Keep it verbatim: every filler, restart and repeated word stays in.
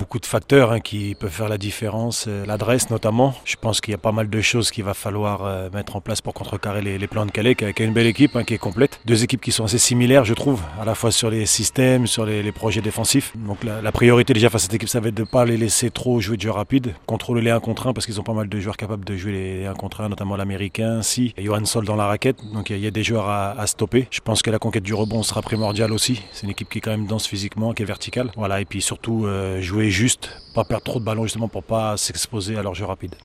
beaucoup de facteurs hein, qui peuvent faire la différence. Euh, L'adresse notamment. Je pense qu'il y a pas mal de choses qu'il va falloir euh, mettre en place pour contrecarrer les, les plans de Calais, qui a, qui a une belle équipe, hein, qui est complète. Deux équipes qui sont assez similaires, je trouve, à la fois sur les systèmes, sur les, les projets défensifs. Donc la, la priorité déjà face à cette équipe, ça va être de ne pas les laisser trop jouer de jeux rapides, contrôler les un contre un parce qu'ils ont pas mal de joueurs capables de jouer les un contre un, notamment l'américain, si, et Johan Sol dans la raquette. Donc il y, y a des joueurs à, à stopper. Je pense que la conquête du rebond sera primordiale aussi. C'est une équipe qui est quand même dense physiquement, qui est verticale. Voilà, et puis surtout euh, jouer juste, pas perdre trop de ballons justement pour pas s'exposer à leur jeu rapide.